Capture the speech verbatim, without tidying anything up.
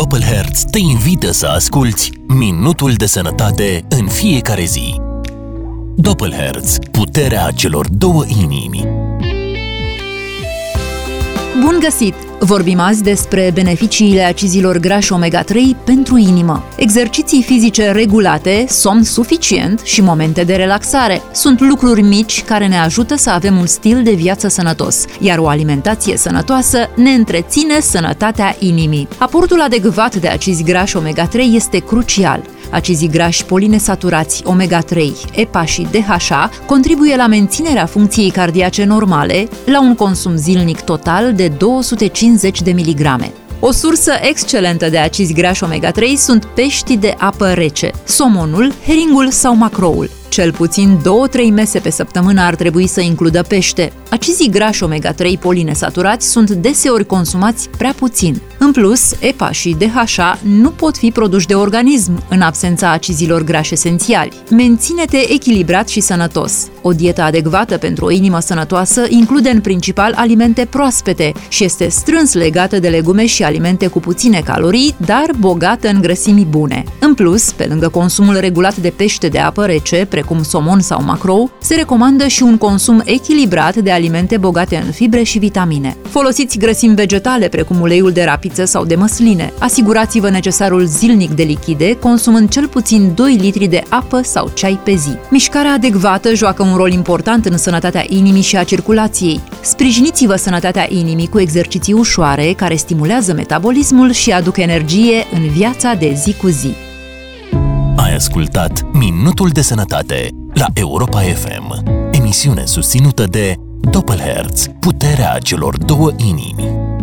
Doppelherz te invită să asculți Minutul de Sănătate în fiecare zi. Doppelherz, puterea celor două inimi. Bun găsit! Vorbim azi despre beneficiile acizilor grași omega trei pentru inimă. Exerciții fizice regulate, somn suficient și momente de relaxare sunt lucruri mici care ne ajută să avem un stil de viață sănătos, iar o alimentație sănătoasă ne întreține sănătatea inimii. Aportul adecvat de acizi grași omega trei este crucial. Acizii grași polinesaturați omega trei, E P A și D H A contribuie la menținerea funcției cardiace normale la un consum zilnic total de două sute cincizeci de miligrame. O sursă excelentă de acizi grași omega trei sunt peștii de apă rece, somonul, heringul sau macroul. Cel puțin două-trei mese pe săptămână ar trebui să includă pește. Acizii grași omega trei polinesaturați sunt deseori consumați prea puțin. În plus, E P A și D H A nu pot fi produși de organism în absența acizilor grași esențiali. Menține-te echilibrat și sănătos. O dietă adecvată pentru o inimă sănătoasă include în principal alimente proaspete și este strâns legată de legume și alimente cu puține calorii, dar bogată în grăsimi bune. În plus, pe lângă consumul regulat de pește de apă rece, precum somon sau macrou, se recomandă și un consum echilibrat de alimente bogate în fibre și vitamine. Folosiți grăsimi vegetale, precum uleiul de rapiță sau de măsline. Asigurați-vă necesarul zilnic de lichide, consumând cel puțin doi litri de apă sau ceai pe zi. Mișcarea adecvată joacă un rol important în sănătatea inimii și a circulației. Sprijiniți-vă sănătatea inimii cu exerciții ușoare care stimulează metabolismul și aduc energie în viața de zi cu zi. Ai ascultat Minutul de Sănătate la Europa F M, emisiune susținută de Doppelherz, puterea celor două inimi.